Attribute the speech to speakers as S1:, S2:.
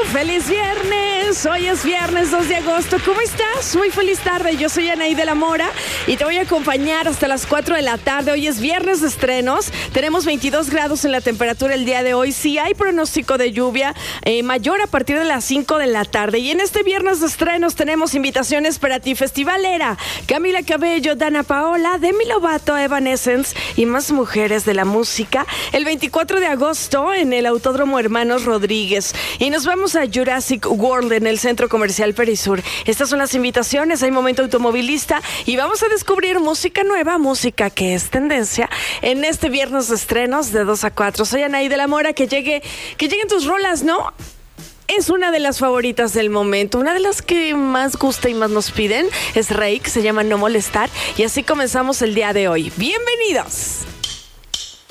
S1: ¡Feliz viernes! Hoy es viernes 2 de agosto. ¿Cómo estás? Muy feliz tarde. Yo soy Anaí de la Mora y te voy a acompañar hasta las 4 de la tarde. Hoy es viernes de estrenos. Tenemos 22 grados en la temperatura el día de hoy. Sí hay pronóstico de lluvia mayor a partir de las 5 de la tarde. Y en este viernes de estrenos tenemos invitaciones para ti. Festivalera, Camila Cabello, Dana Paola, Demi Lovato, Evanescence y más mujeres de la música. El 24 de agosto en el Autódromo Hermanos Rodríguez. Y nos vamos a Jurassic World en el Centro Comercial Perisur. Estas son las invitaciones, hay momento automovilista y vamos a descubrir música nueva, música que es tendencia en este viernes de estrenos de 2 a 4. Soy Anaí de la Mora, que lleguen tus rolas, ¿no? Es una de las favoritas del momento, una de las que más gusta y más nos piden es Rake, se llama No Molestar y así comenzamos el día de hoy. ¡Bienvenidos!